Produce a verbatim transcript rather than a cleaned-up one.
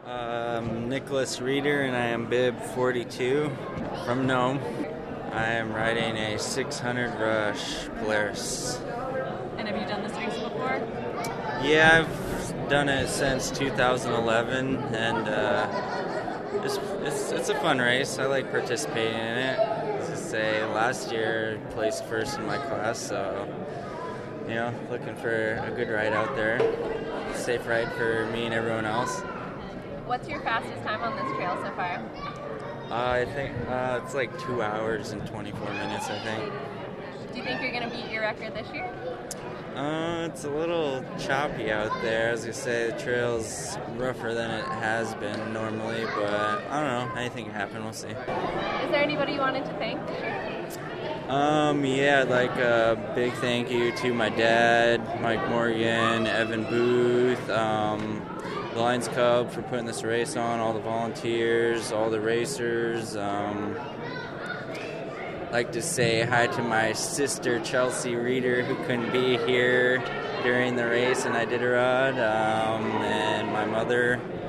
Um, Nicholas Reeder, and I am bib forty-two from Nome. I am riding a six hundred Rush Polaris. And have you done this race before? Yeah, I've done it since two thousand eleven, and uh, it's, it's it's a fun race. I like participating in it. As I say, last year I placed first in my class, so you know, looking for a good ride out there. Safe ride for me and everyone else. What's your fastest time on this trail so far? Uh, I think uh, it's like two hours and twenty-four minutes, I think. Do you think you're going to beat your record this year? Uh, it's a little choppy out there. As I say, the trail's rougher than it has been normally, but I don't know. Anything can happen. We'll see. Is there anybody you wanted to thank this year? Um, yeah, I'd like a big thank you to my dad, Mike Morgan, Evan Booth, um, the Lions Club for putting this race on, all the volunteers, all the racers. Um, I'd like to say hi to my sister, Chelsea Reeder, who couldn't be here during the race, and I did a rod, um, and my mother,